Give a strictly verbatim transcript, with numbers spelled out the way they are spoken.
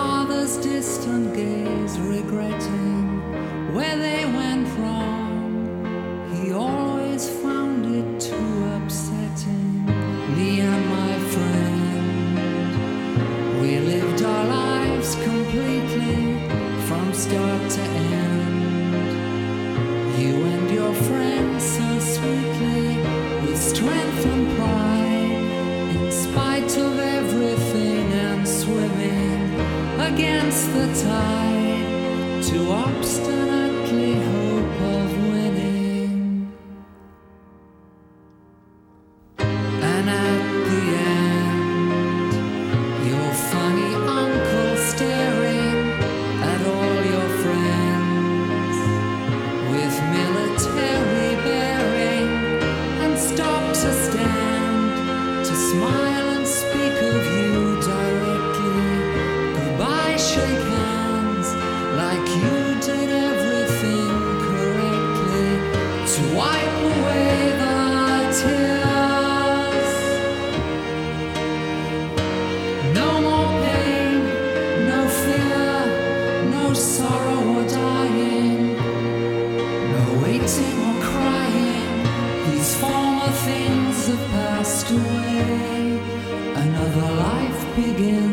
father's distant gaze, regretting where they went wrong. He always found it too upsetting. Me and my friend, we lived our lives completely from start to end. You and your friend so sweetly, with strength and pride, in spite of everything, and swimming against the tide, too obstinately hope of winning. And at the end, your funny uncle staring at all your friends with military bearing, and stop to stand, to smile and speak of you directly. Goodbye, shake hands like you did everything correctly, to wipe away the tears. No more pain, no fear, no sorrow or dying, no waiting or crying. These former things have passed away. Another life begins.